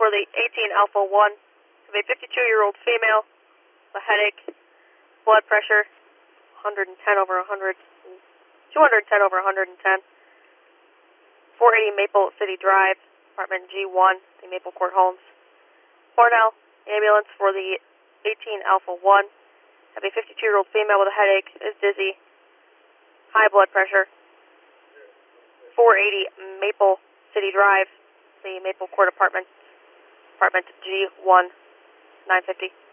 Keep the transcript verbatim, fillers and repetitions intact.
for the eighteen Alpha one. Have a fifty-two-year-old female, a headache, blood pressure, one hundred ten over one hundred, two hundred ten over one hundred ten. four eighty Maple City Drive, apartment G one, the Maple Court Homes. Hornell, ambulance for the eighteen Alpha one. Have a fifty-two-year-old female with a headache, is dizzy, high blood pressure. four eighty Maple City Drive, the Maple Court Apartment, apartment G one, nine fifty.